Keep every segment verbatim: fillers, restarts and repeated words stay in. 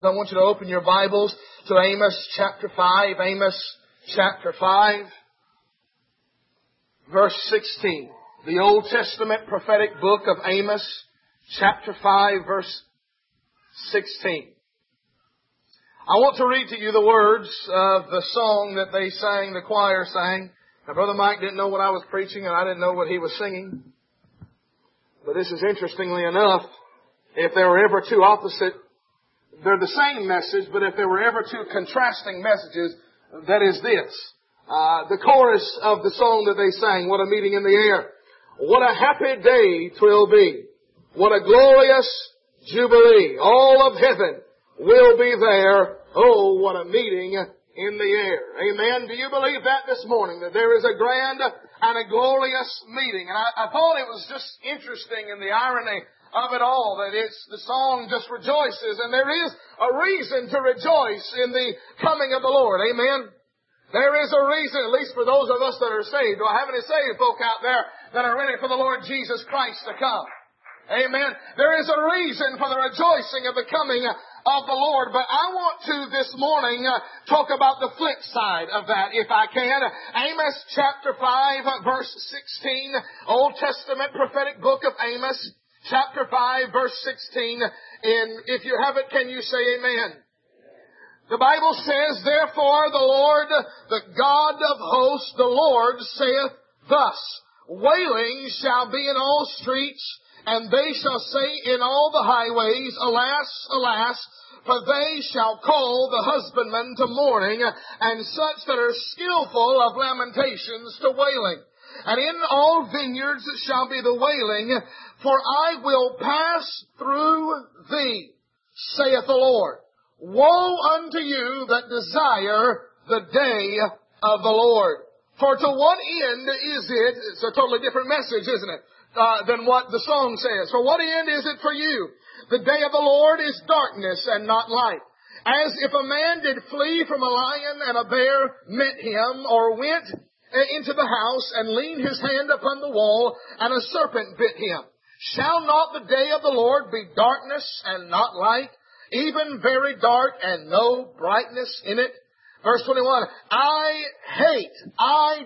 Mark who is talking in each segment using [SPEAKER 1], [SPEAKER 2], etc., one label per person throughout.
[SPEAKER 1] I want you to open your Bibles to Amos chapter five. Amos chapter five, verse sixteen. The Old Testament prophetic book of Amos chapter five, verse sixteen. I want to read to you the words of the song that they sang, the choir sang. Now, Brother Mike didn't know what I was preaching, and I didn't know what he was singing. But this is interestingly enough, if there were ever two opposite, they're the same message, but if there were ever two contrasting messages, that is this. Uh, the chorus of the song that they sang, what a meeting in the air. What a happy day 'twill be. What a glorious jubilee. All of heaven will be there. Oh, what a meeting in the air. Amen. Do you believe that this morning, that there is a grand and a glorious meeting? And I, I thought it was just interesting in the irony of it all, that it's, the song just rejoices, and there is a reason to rejoice in the coming of the Lord. Amen. There is a reason, at least for those of us that are saved. Do I have any saved folk out there that are ready for the Lord Jesus Christ to come? Amen. There is a reason for the rejoicing of the coming of the Lord. But I want to this morning uh, talk about the flip side of that, if I can. Amos chapter five, verse sixteen, Old Testament prophetic book of Amos, chapter five, verse sixteen. And if you have it, can you say amen? The Bible says, therefore the Lord, the God of hosts, the Lord saith thus, wailing shall be in all streets, and they shall say in all the highways, alas, alas, for they shall call the husbandman to mourning, and such that are skillful of lamentations to wailing. And in all vineyards shall be the wailing, for I will pass through thee, saith the Lord. Woe unto you that desire the day of the Lord. For to what end is it, it's a totally different message, isn't it, uh, than what the song says. For what end is it for you? The day of the Lord is darkness and not light. As if a man did flee from a lion and a bear met him, or went into the house and leaned his hand upon the wall and a serpent bit him. Shall not the day of the Lord be darkness and not light? Even very dark and no brightness in it. Verse twenty-one, I hate, I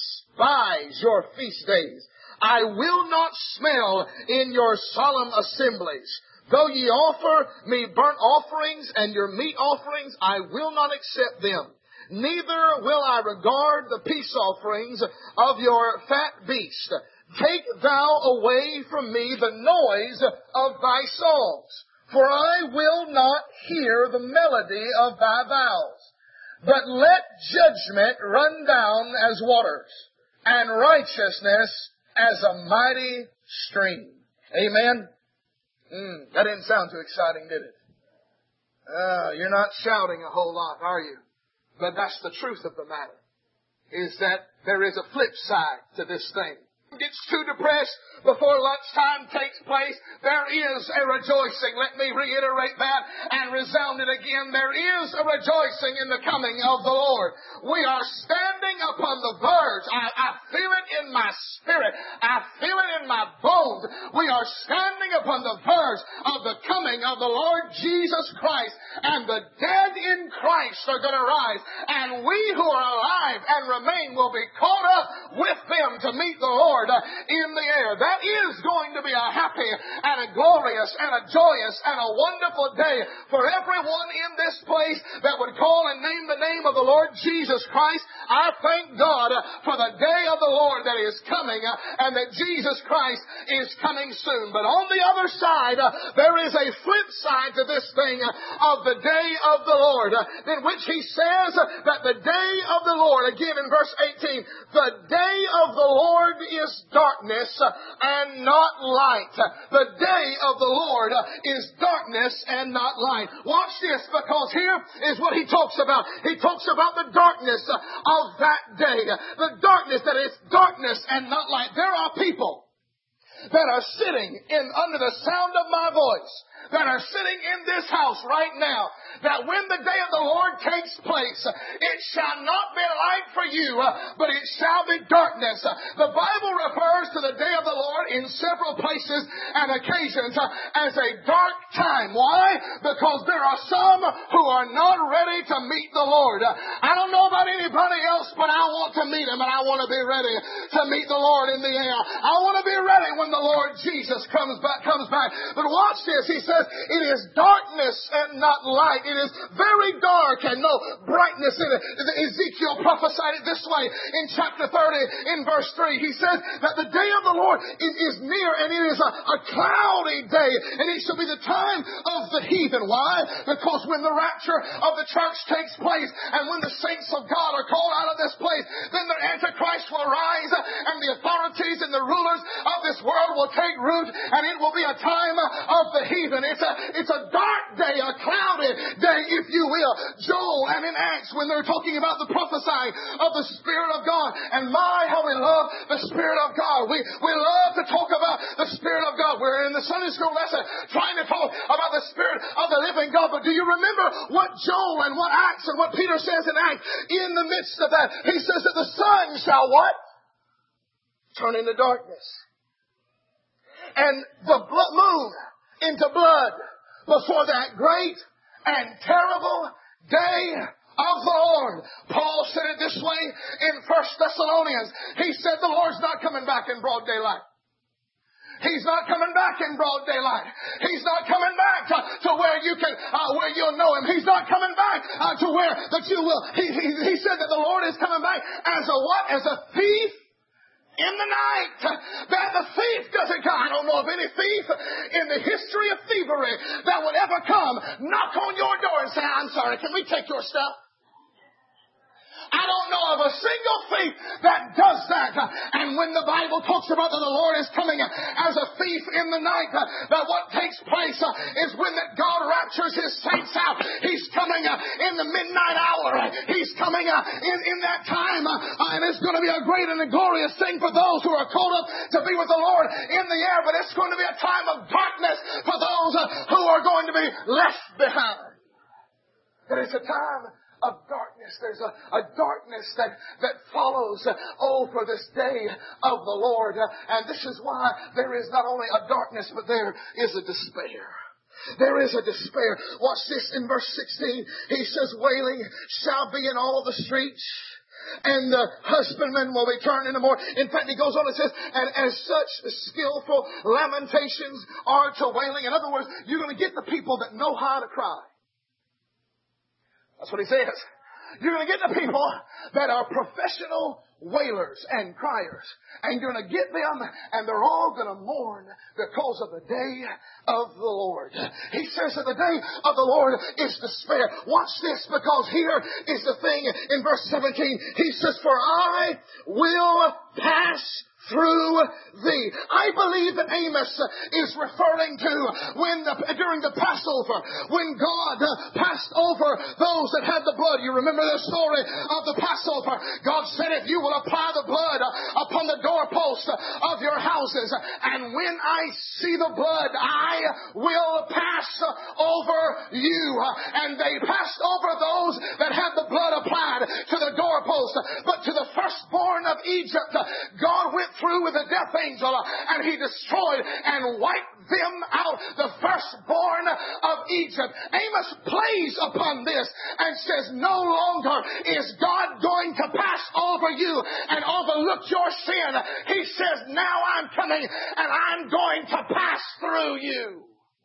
[SPEAKER 1] despise your feast days. I will not smell in your solemn assemblies. Though ye offer me burnt offerings and your meat offerings, I will not accept them. Neither will I regard the peace offerings of your fat beast. Take thou away from me the noise of thy songs. For I will not hear the melody of thy vows. But let judgment run down as waters, and righteousness as a mighty stream. Amen? Mm, that didn't sound too exciting, did it? Uh, you're not shouting a whole lot, are you? But that's the truth of the matter, is that there is a flip side to this thing. Gets too depressed before lunchtime takes place, there is a rejoicing. Let me reiterate that and resound it again. There is a rejoicing in the coming of the Lord. We are standing upon the verge. I, I feel it in my spirit. I feel it in my bones. We are standing upon the verge of the coming of the Lord Jesus Christ, and the dead in Christ are going to rise, and we who are alive and remain will be caught up with them to meet the Lord in the air. That is going to be a happy and a glorious and a joyous and a wonderful day for everyone in this place that would call and name the name of the Lord Jesus Christ. I thank God for the day of the Lord that is coming, and that Jesus Christ is coming soon. But on the other side, there is a flip side to this thing of the day of the Lord, in which he says that the day of the Lord, again in verse eighteen, the day of the Lord is darkness and not light. The day of the Lord is darkness and not light. Watch this, because here is what he talks about. He talks about the darkness of that day. The darkness that is darkness and not light. There are people that are sitting in under the sound of my voice, that are sitting in this house right now, that when the day of the Lord takes place, it shall not be light for you, but it shall be darkness. The Bible refers to the day of the Lord in several places and occasions as a dark time. Why? Because there are some who are not ready to meet the Lord. I don't know about anybody else, but I want to meet Him, and I want to be ready to meet the Lord in the air. I want to be ready when the Lord Jesus comes back. Comes back. But watch this. He says, it is darkness and not light. It is very dark and no brightness in it. Ezekiel prophesied it this way in chapter thirty, in verse three. He says that the day of the Lord is, is near, and it is a, a cloudy day, and it shall be the time of the heathen. Why? Because when the rapture of the church takes place, and when the saints of God are called out of this place, then the Antichrist will rise, and the authorities and the rulers of this world will take root, and it will be a time of the heathen. It's a, it's a dark day, a cloudy day, if you will. Joel and in Acts, when they're talking about the prophesying of the Spirit of God, and my, how we love the Spirit of God. We, we love to talk about the Spirit of God. We're in the Sunday school lesson trying to talk about the Spirit of the living God. But do you remember what Joel and what Acts and what Peter says in Acts? In the midst of that, he says that the sun shall what? Turn into darkness. And the blood moon into blood before that great and terrible day of the Lord. Paul said it this way in First Thessalonians. He said the Lord's not coming back in broad daylight. He's not coming back in broad daylight. He's not coming back to, to where you can, uh, where you'll know Him. He's not coming back uh, to where that you will. He, he, he said that the Lord is coming back as a what? As a thief in the night. That the thief doesn't come. I don't know of any thief in the history of thievery that would ever come, knock on your door and say, I'm sorry, can we take your stuff? I don't know of a single thief that does that. And when the Bible talks about that the Lord is coming as a thief in the night, that what takes place is when that God raptures His saints out. He's coming in the midnight hour. He's coming in, in that time. And it's going to be a great and a glorious thing for those who are called up to be with the Lord in the air. But it's going to be a time of darkness for those who are going to be left behind. But it's a time of darkness. There's a, a darkness that, that follows over this day of the Lord. And this is why there is not only a darkness, but there is a despair. There is a despair. Watch this in verse sixteen. He says, wailing shall be in all the streets, and the husbandmen will be turned into more. In fact, he goes on and says, and as such skillful lamentations are to wailing. In other words, you're going to get the people that know how to cry. That's what he says. You're going to get the people that are professional wailers and criers. And you're going to get them, and they're all going to mourn because of the day of the Lord. He says that the day of the Lord is despair. Watch this, because here is the thing in verse seventeen. He says, for I will pass through thee. I believe that Amos is referring to when the, during the Passover, when God passed over those that had the blood. You remember the story of the Passover. God said, if you will apply the blood upon the doorpost of your houses, and when I see the blood, I will pass over you. And they passed over those that had the blood applied to the doorpost. But to the firstborn of Egypt, God went through with a death angel, and He destroyed and wiped them out, the firstborn of Egypt. Amos plays upon this and says, no longer is God going to pass over you and overlook your sin. He says, now I'm coming and I'm going to pass through you.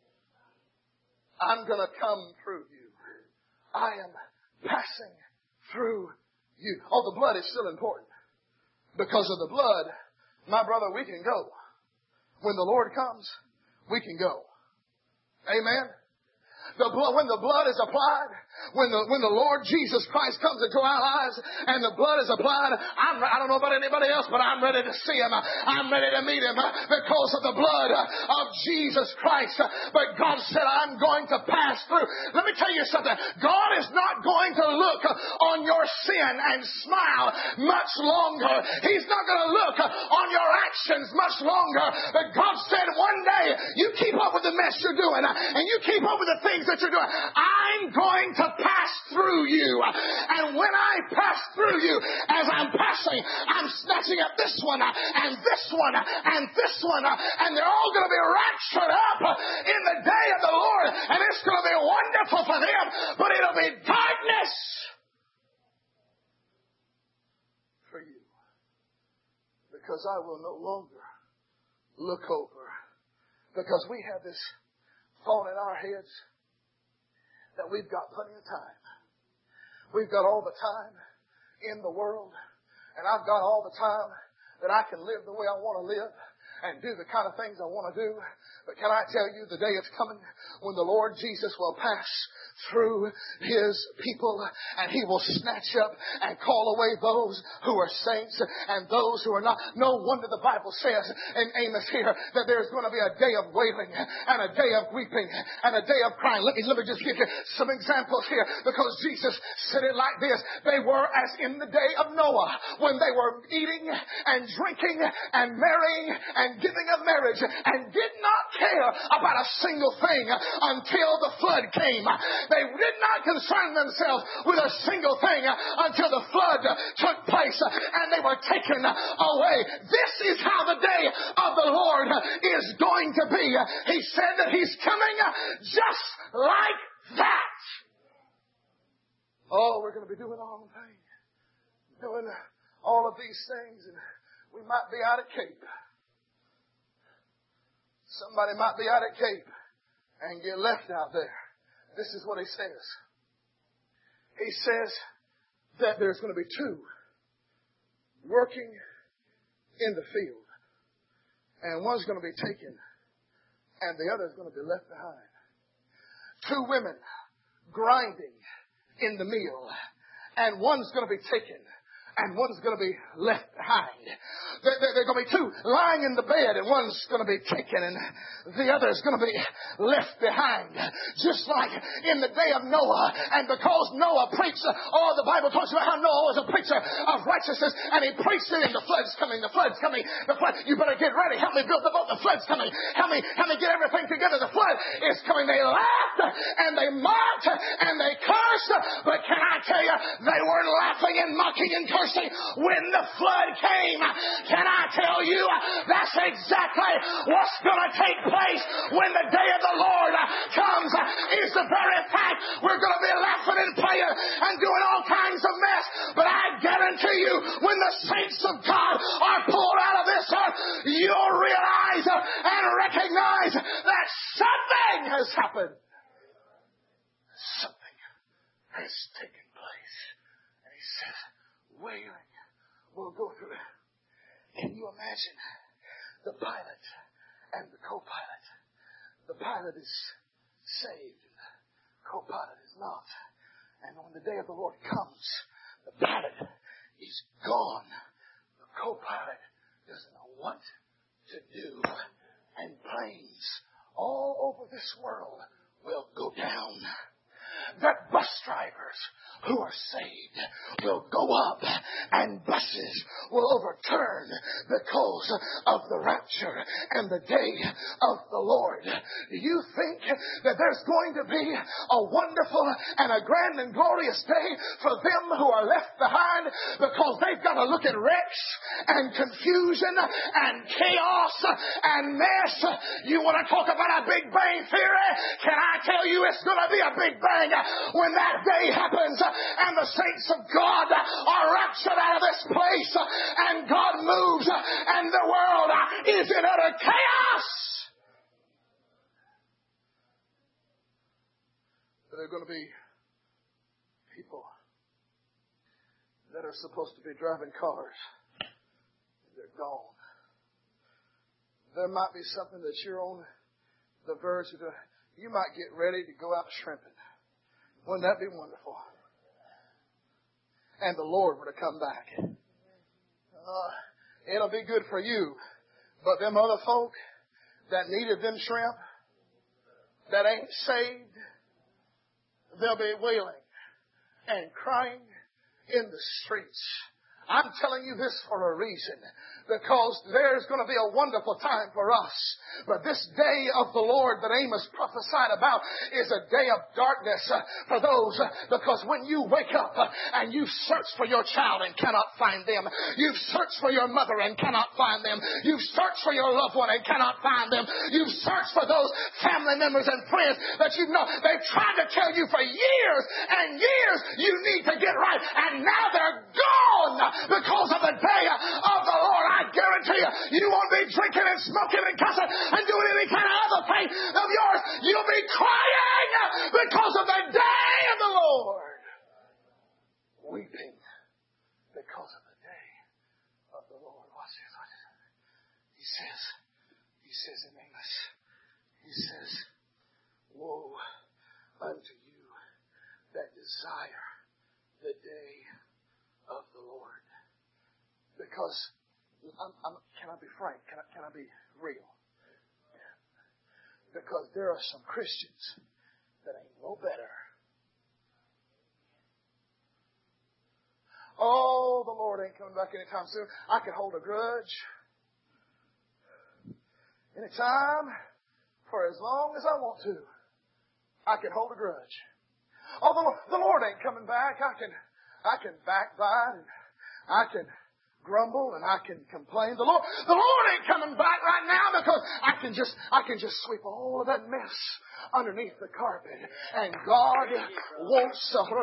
[SPEAKER 1] I'm going to come through you. I am passing through you. Oh, the blood is still important. Because of the blood, my brother, we can go. When the Lord comes, we can go. Amen. The blood, when the blood is applied, when the, when the Lord Jesus Christ comes into our lives and the blood is applied, I'm, I don't know about anybody else, but I'm ready to see Him. I'm ready to meet Him because of the blood of Jesus Christ. But God said, I'm going to pass through. Let me tell you something. God is not going to look on your sin and smile much longer. He's not going to look on your actions much longer. But God said, one day, you keep up with the mess you're doing and you keep up with the things things that you're doing. I'm going to pass through you. And when I pass through you, as I'm passing, I'm snatching up this one and this one and this one, and they're all going to be raptured up in the day of the Lord, and it's going to be wonderful for them, but it'll be darkness for you. Because I will no longer look over. Because we have this thought in our heads that we've got plenty of time. We've got all the time in the world, and I've got all the time that I can live the way I want to live and do the kind of things I want to do. But can I tell you, the day is coming when the Lord Jesus will pass through His people, and He will snatch up and call away those who are saints and those who are not. No wonder the Bible says in Amos here that there's going to be a day of wailing and a day of weeping and a day of crying. Let me, let me just give you some examples here, because Jesus said it like this. They were as in the day of Noah, when they were eating and drinking and marrying and giving of marriage and did not care about a single thing until the flood came. They did not concern themselves with a single thing until the flood took place and they were taken away. This is how the day of the Lord is going to be. He said that He's coming just like that. Oh, we're going to be doing all the thing, doing all of these things, and we might be out at Cape. Somebody might be out at Cape and get left out there. This is what He says. He says that there's going to be two working in the field, and one's going to be taken and the other's going to be left behind. Two women grinding in the mill, and one's going to be taken and one's going to be left behind. There, there, there are going to be two lying in the bed, and one's going to be taken and the other's going to be left behind. Just like in the day of Noah. And because Noah preached, oh, the Bible talks about how Noah was a preacher of righteousness, and he preached it, and the flood's coming, the flood's coming, the flood. You better get ready. Help me build the boat. The flood's coming. Help me, help me get everything together. The flood is coming. They laughed and they mocked and they cursed. But can I tell you, they weren't laughing and mocking and cursing when the flood came. Can I tell you, that's exactly what's going to take place when the day of the Lord comes. Is the very fact we're going to be laughing and playing and doing all kinds of mess. But I guarantee you, when the saints of God are pulled out of this earth, you'll realize and recognize that something has happened. Something has taken place. And He says, wailing will go through it. Can you imagine the pilot and the co-pilot? The pilot is saved and the co-pilot is not. And when the day of the Lord comes, the pilot is gone. The co-pilot doesn't know what to do. And planes all over this world will go down. That bus drivers who are saved will go up and buses will overturn because of the rapture and the day of the Lord. You think that there's going to be a wonderful and a grand and glorious day for them who are left behind because they've got to look at wrecks and confusion and chaos and mess. You want to talk about a Big Bang Theory? Can I tell you it's going to be a Big Bang when that day happens and the saints of God are raptured out of this place and God moves and the world is in utter chaos. There are going to be people that are supposed to be driving cars. They're gone. There might be something that you're on the verge of. You might get ready to go out shrimping. Wouldn't that be wonderful? And the Lord were to come back. Uh, it'll be good for you. But them other folk that needed them shrimp, that ain't saved, they'll be wailing and crying in the streets I'm telling you this for a reason. Because there's going to be a wonderful time for us. But this day of the Lord that Amos prophesied about is a day of darkness for those. Because when you wake up and you search for your child and cannot find them. You've searched for your mother and cannot find them. You've searched for your loved one and cannot find them. You've searched for those family members and friends that you know. They've tried to tell you for years and years you need to get right. And now they're gone because of the day of the Lord. I guarantee you, you won't be drinking and smoking and cussing and doing any kind of other thing of yours. You'll be crying because of the day of the Lord. Weeping because of the day of the Lord. Watch this. Watch this. He says, he says in Amos, he says, woe unto you that desire the day of the Lord. Because, I'm, I'm, can I be frank? Can I, can I be real? Because there are some Christians that ain't no better. Oh, the Lord ain't coming back anytime soon. I can hold a grudge anytime for as long as I want to. I can hold a grudge. Oh, the, the Lord ain't coming back. I can, I can backbite and I can grumble and I can complain. The Lord, the Lord ain't coming back right now because I can just, I can just sweep all of that mess underneath the carpet. And God won't,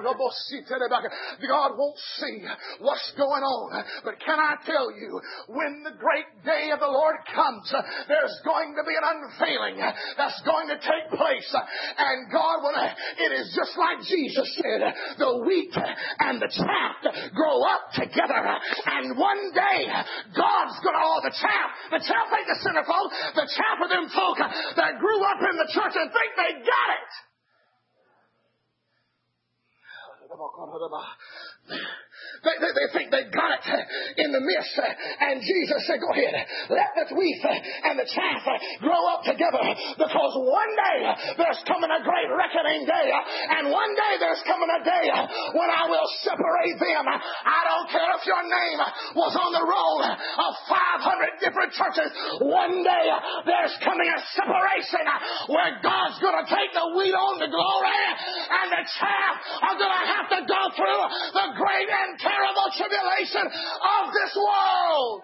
[SPEAKER 1] God won't see what's going on. But can I tell you, when the great day of the Lord comes, there's going to be an unveiling that's going to take place. And God will, it is just like Jesus said, the wheat and the chaff grow up together. And one One day, God's going to, oh, the chaff, the chaff ain't the centerfold, the chaff are them folk that grew up in the church and think they got it. They, they, they think they got it in the midst. And Jesus said, go ahead, let the wheat and the chaff grow up together, because one day there's coming a great reckoning day, and one day there's coming a day when I will separate them. I don't care if your name was on the roll of five hundred different churches. One day there's coming a separation where God's going to take the wheat on to glory, and the chaff are going to have to go through the great and terrible tribulation of this world.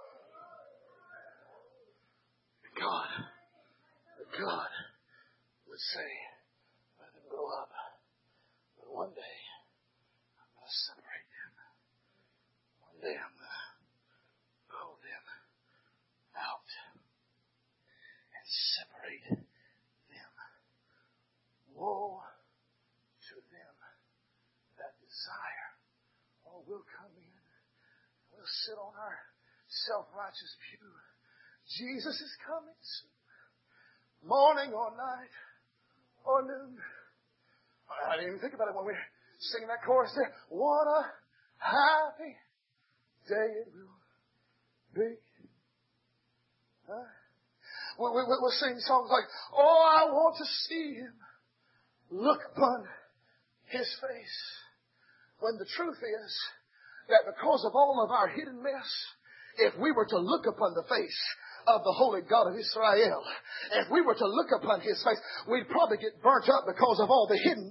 [SPEAKER 1] God, God would say, let them grow up. But one day, I'm going to separate them. One day, I'm going to pull them out and separate them. Woe to them that desire. Oh, we'll come in. We'll sit on our self-righteous pew. Jesus is coming soon. Morning or night or noon. I didn't even think about it when we were singing that chorus there. What a happy day it will be. Huh? We, we, we'll sing songs like, oh, I want to see Him, look upon His face. When the truth is that because of all of our hidden mess, if we were to look upon the face of the Holy God of Israel, if we were to look upon His face, we'd probably get burnt up because of all the hidden.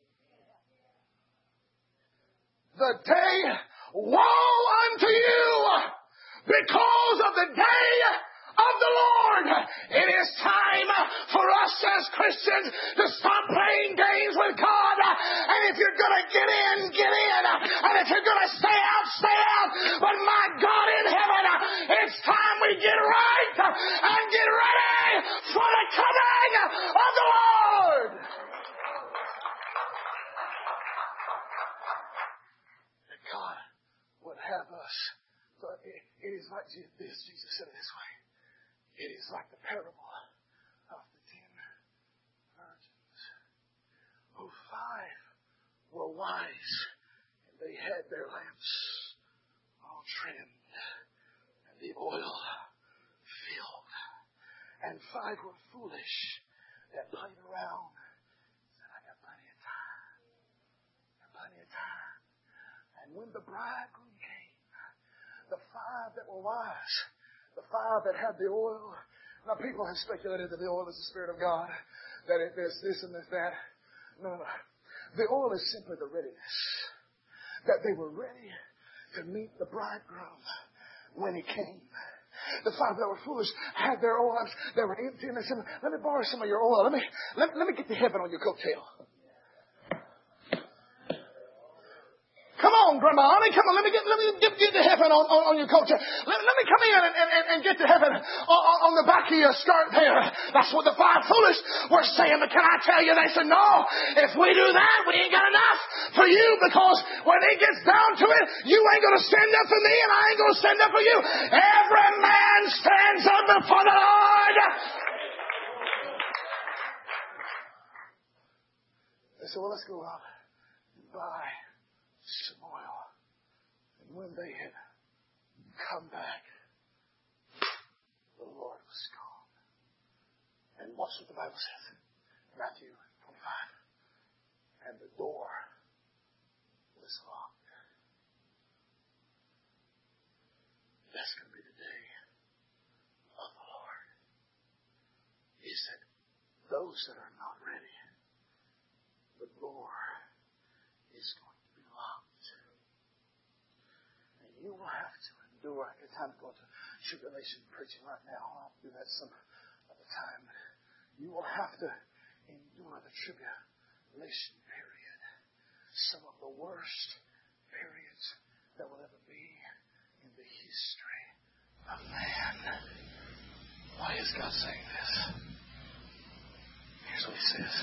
[SPEAKER 1] The day, woe unto you because of the day of the Lord. It is time for us as Christians to stop playing games with God. And if you're going to get in, get in. And if you're going to stay out, stay out. But my God in heaven, it's time we get right and get ready for the coming of the Lord. That God would have us. So it, it is like this. Jesus said it this way. It is like the parable of the ten virgins, who five were wise, and they had their lamps all trimmed, and the oil filled. And five were foolish, that played around, said, I got plenty of time, I got plenty of time. And when the bridegroom came, the five that were wise, the five that had the oil. Now, people have speculated that the oil is the Spirit of God, that it, there's this and there's that. No, no. The oil is simply the readiness. That they were ready to meet the bridegroom when he came. The five that were foolish had their oil. They were empty, and they said, let me borrow some of your oil. Let me, let, let me get to heaven on your coattail. Come on, Grandma, honey, come on, let me get, let me get, get to heaven on, on, on your coattail. Let, let me come in and, and, and get to heaven on, on the back of your skirt there. That's what the five foolish were saying. But can I tell you, they said, no, if we do that, we ain't got enough for you, because when it gets down to it, you ain't going to stand up for me and I ain't going to stand up for you. Every man stands up before the Lord. They said, well, let's go out and buy some oil. And when they had come back, the Lord was gone. And watch what the Bible says. Matthew twenty-five. And the door was locked. That's going to be the day of the Lord. He said, those that are not ready, the door is going. You will have to endure. I get time to go into tribulation preaching right now. I'll do that some other time. You will have to endure the tribulation period. Some of the worst periods that will ever be in the history of man. Why is God saying this? Here's what He says.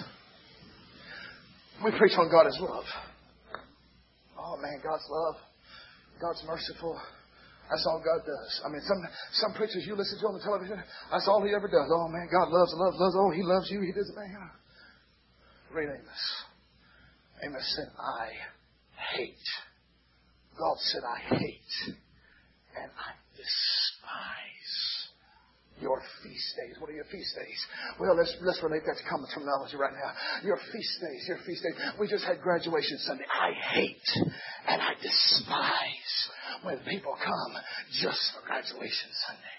[SPEAKER 1] We preach on God as love. Oh man, God's love. God's merciful. That's all God does. I mean, some some preachers, you listen to on the television, that's all he ever does. Oh, man, God loves, loves, loves. Oh, he loves you. He does, man. Read Amos. Amos said, I hate. God said, I hate. And I despise your feast days. What are your feast days? Well, let's let's relate that to common terminology right now. Your feast days, your feast days. We just had graduation Sunday. I hate and I despise when people come just for graduation Sunday.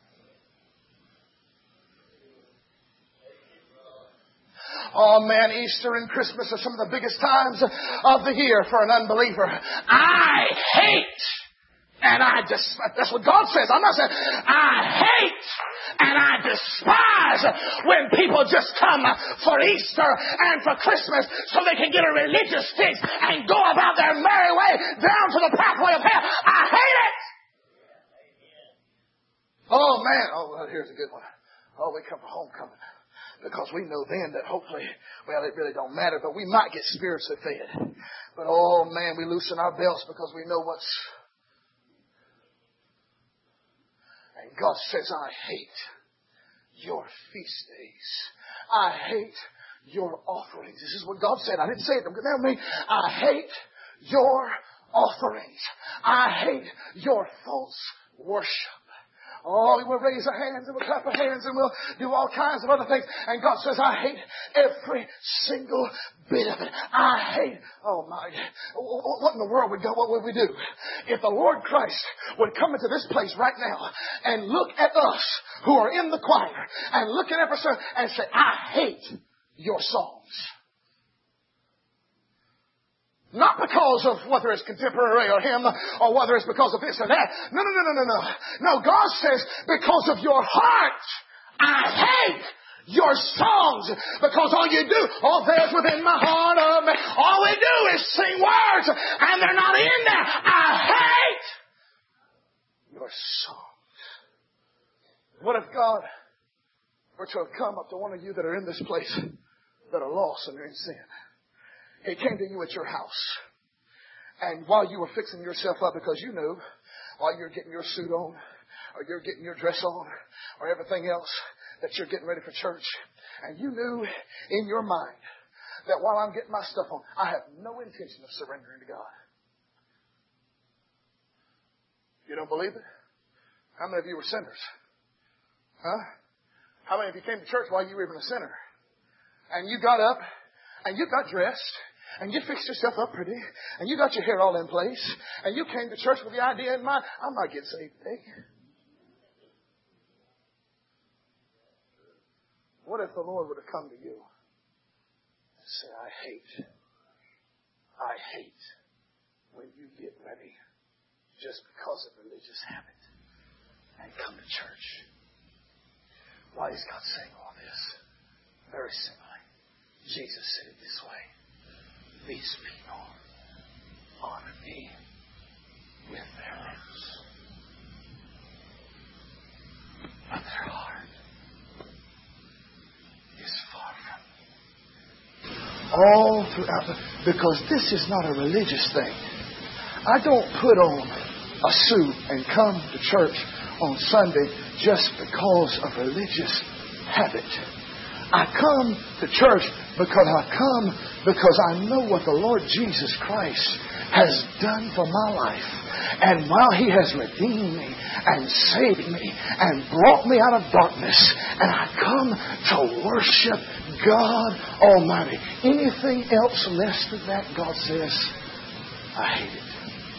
[SPEAKER 1] Oh man, Easter and Christmas are some of the biggest times of the year for an unbeliever. I hate and I despise. That's what God says. I'm not saying I hate and I despise when people just come for Easter and for Christmas so they can get a religious fix and go about their merry way down to the pathway of hell. I hate it. Oh man. Oh, well, here's a good one. Oh, we come for homecoming because we know then that hopefully, well, it really don't matter, but we might get spiritually fed. But oh man, we loosen our belts because we know what's. And God says, I hate your feast days. I hate your offerings. This is what God said. I didn't say it. Don't get mad at me. I hate your offerings. I hate your false worship. Oh, we'll raise our hands and we'll clap our hands and we'll do all kinds of other things. And God says, I hate every single bit of it. I hate, oh my, what in the world would God, what would we do? If the Lord Christ would come into this place right now and look at us who are in the choir and look at every person and say, I hate your songs. Not because of whether it's contemporary or hymn or whether it's because of this or that. No, no, no, no, no, no. No, God says because of your heart, I hate your songs. Because all you do, oh, there's within my heart of me. All we do is sing words and they're not in there. I hate your songs. What if God were to have come up to one of you that are in this place that are lost and are in sin? He came to you at your house. And while you were fixing yourself up, because you knew, while you're getting your suit on, or you're getting your dress on, or everything else, that you're getting ready for church, and you knew in your mind that while I'm getting my stuff on, I have no intention of surrendering to God. You don't believe it? How many of you were sinners? Huh? How many of you came to church while you were even a sinner? And you got up, and you got dressed, and you fixed yourself up pretty, and you got your hair all in place, and you came to church with the idea in mind, I might get saved today. What if the Lord were to come to you and say, I hate, I hate when you get ready just because of religious habit and come to church? Why is God saying all this? Very simply, Jesus said it this way. These people honor me with their lips, but their heart is far from me. All throughout the, because this is not a religious thing. I don't put on a suit and come to church on Sunday just because of religious habit. I come to church because I come because I know what the Lord Jesus Christ has done for my life. And while He has redeemed me and saved me and brought me out of darkness, and I come to worship God Almighty. Anything else less than that, God says, I hate it.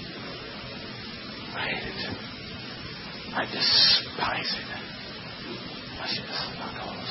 [SPEAKER 1] I hate it. I despise it. I say, this is not all.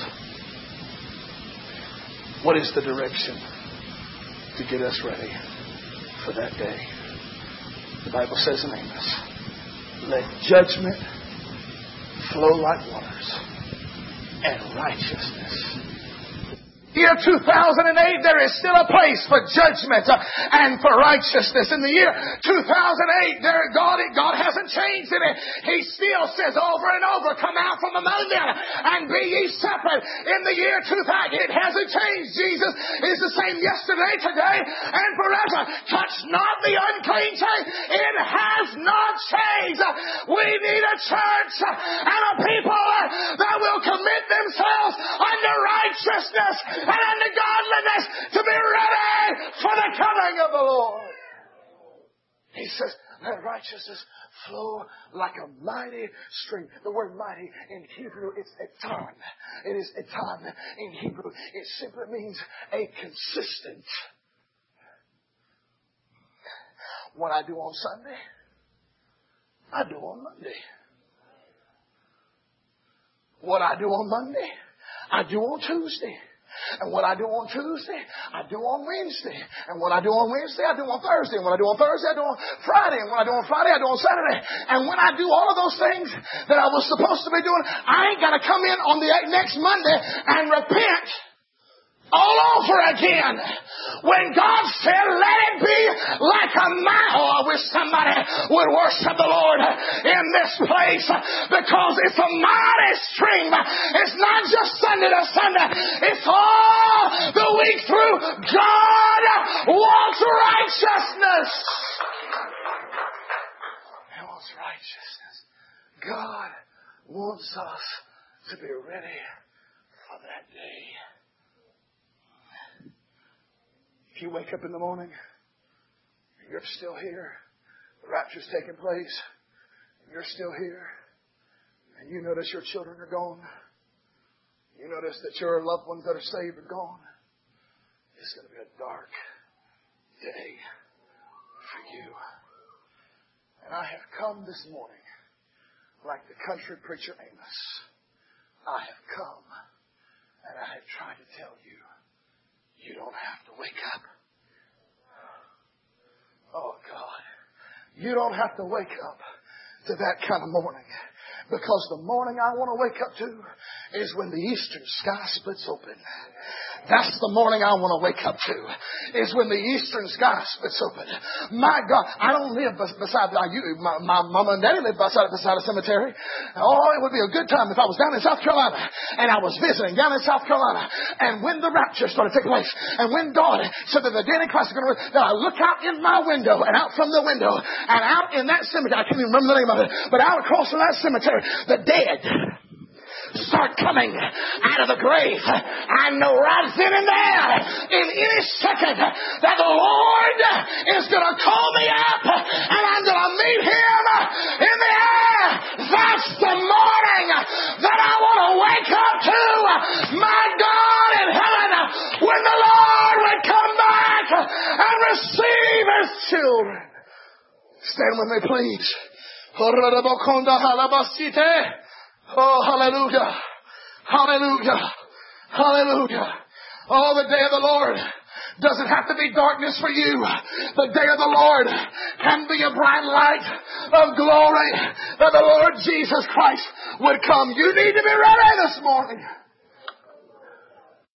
[SPEAKER 1] What is the direction to get us ready for that day? The Bible says in Amos, let judgment flow like waters and righteousness. Year two thousand eight, there is still a place for judgment and for righteousness. In the year two thousand eight, there, God, God hasn't changed in it. He still says over and over, come out from among them and be ye separate. In the year two thousand, it hasn't changed. Jesus is the same yesterday, today, and forever. Touch not the unclean thing. It has not changed. We need a church and a people that will commit themselves unto righteousness and unto godliness to be ready for the coming of the Lord. He says, let righteousness flow like a mighty stream. The word mighty in Hebrew is etan. It is etan in Hebrew. It simply means a consistent. What I do on Sunday, I do on Monday. What I do on Monday, I do on Tuesday. And what I do on Tuesday, I do on Wednesday. And what I do on Wednesday, I do on Thursday. And what I do on Thursday, I do on Friday. And what I do on Friday, I do on Saturday. And when I do all of those things that I was supposed to be doing, I ain't got to come in on the next Monday and repent all over again. When God said, let it be like a mile. Oh, I wish somebody would worship the Lord in this place, because it's a mighty stream. It's not just Sunday to Sunday. It's all the week through. God wants righteousness. He wants righteousness. God wants us to be ready for that day. If you wake up in the morning, you're still here, the rapture's taking place, and you're still here, and you notice your children are gone, you notice that your loved ones that are saved are gone, it's going to be a dark day for you. And I have come this morning, like the country preacher Amos, I have come, and I have tried to tell you, you don't have to wake up. Oh, God. You don't have to wake up to that kind of morning. Because the morning I want to wake up to is when the eastern sky splits open. That's the morning I want to wake up to, is when the eastern sky splits open. My God, I don't live beside, like you, my, my mama and daddy live beside, beside a cemetery. Oh, it would be a good time if I was down in South Carolina and I was visiting down in South Carolina, and when the rapture started to take place, and when God said that the dead in Christ are going to, that I look out in my window and out from the window and out in that cemetery, I can't even remember the name of it, but out across from that cemetery, the dead start coming out of the grave. I know right then and there, in any second, that the Lord is going to call me up and I'm going to meet Him in the air. That's the morning that I want to wake up to. My God in heaven, when the Lord would come back and receive as children. Stand with me, please. Oh, hallelujah. Hallelujah. Hallelujah. Oh, the day of the Lord doesn't have to be darkness for you. The day of the Lord can be a bright light of glory that the Lord Jesus Christ would come. You need to be ready this morning.